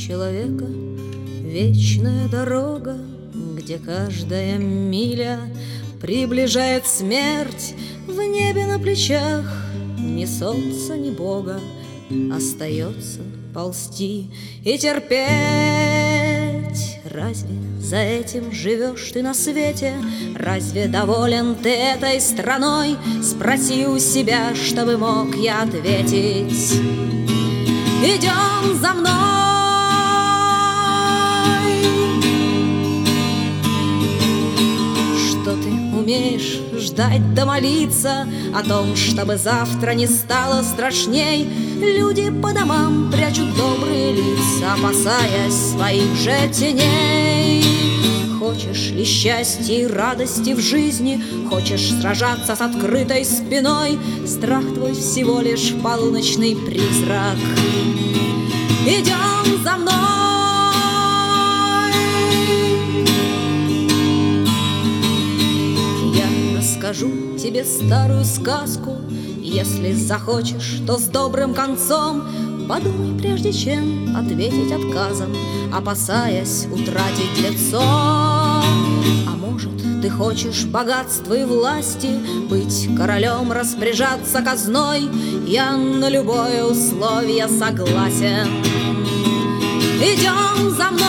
человека вечная дорога, где каждая миля приближает смерть. В небе на плечах ни солнца, ни Бога, остается ползти и терпеть. Разве за этим живешь ты на свете? Разве доволен ты этой страной? Спроси у себя, чтобы мог я ответить. Идем за мной. Что ты умеешь? Ждать да молиться о том, чтобы завтра не стало страшней. Люди по домам прячут добрые лица, опасаясь своих же теней. Хочешь ли счастья и радости в жизни? Хочешь сражаться с открытой спиной? Страх твой всего лишь полуночный призрак. Идем за мной. Я расскажу тебе старую сказку. Если захочешь, то с добрым концом. Подумай, прежде чем ответить отказом, опасаясь утратить лицо. А может, ты хочешь богатства и власти, быть королем, распоряжаться казной? Я на любое условие согласен. Идем за мной.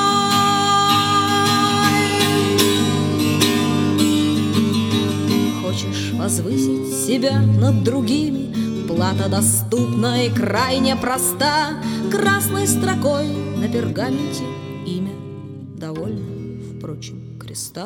Хочешь возвысить себя над другими? Плата доступна и крайне проста. Красной строкой на пергаменте имя довольно, впрочем, креста.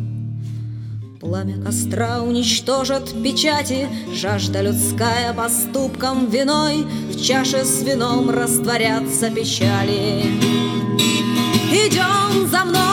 Пламя костра уничтожит печати, жажда людская поступком виной. В чаше с вином растворятся печали. Идем за мной.